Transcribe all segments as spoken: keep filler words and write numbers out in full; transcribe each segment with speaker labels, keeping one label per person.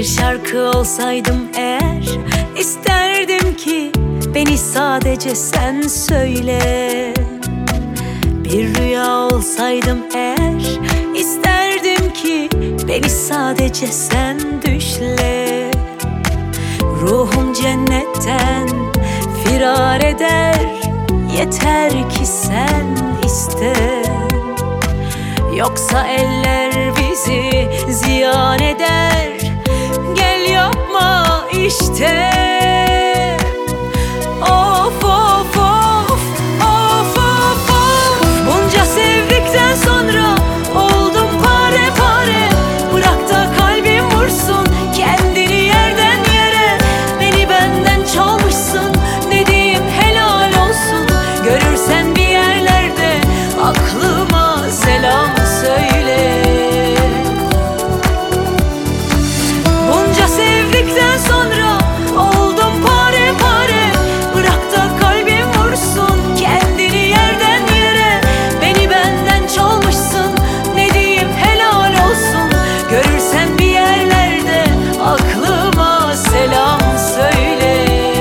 Speaker 1: şarkı olsaydım eğer, isterdim ki beni sadece sen söyle. Bir rüya olsaydım eğer, isterdim ki beni sadece sen düşle. Ruhum cennetten firar eder, yeter ki sen iste. Yoksa eller bizi ziyan eder, gel yapma işte. Of of of, of of of. Bunca sevdikten sonra oldum pare pare. Bırak da kalbim vursun kendini yerden yere. Beni benden çalmışsın, ne diyeyim helal olsun. Görürsen bir yerlerde aklıma selam söyle. Bunca sevdikten sonra oldum pare pare. Bırak da kalbim vursun kendini yerden yere. Beni benden çalmışsın, ne diyeyim helal olsun. Görürsen bir yerlerde aklıma selam söyle.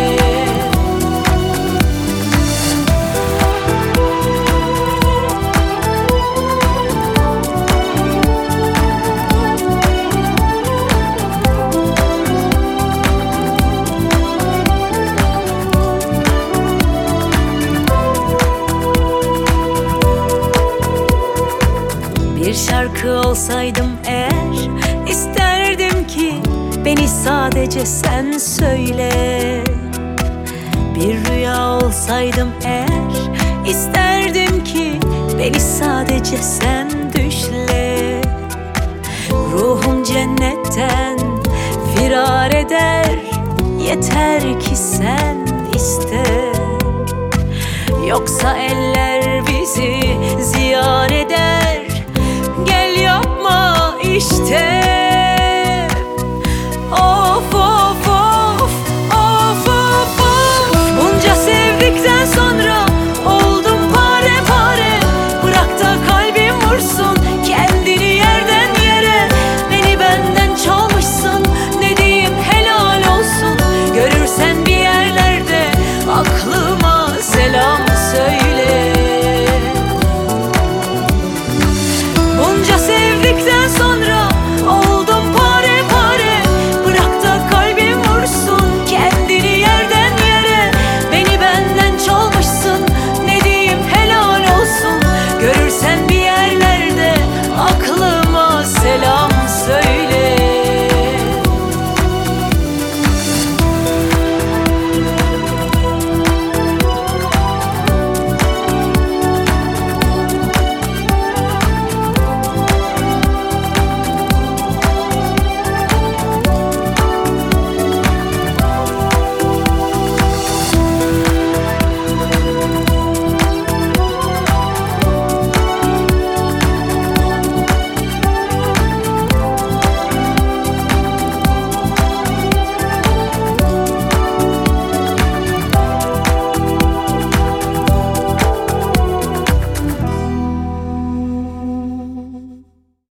Speaker 1: Bir şarkı olsaydım eğer, isterdim ki beni sadece sen söyle. Bir rüya olsaydım eğer, isterdim ki beni sadece sen düşle. Ruhum cennetten firar eder, yeter ki sen iste. Yoksa eller bizi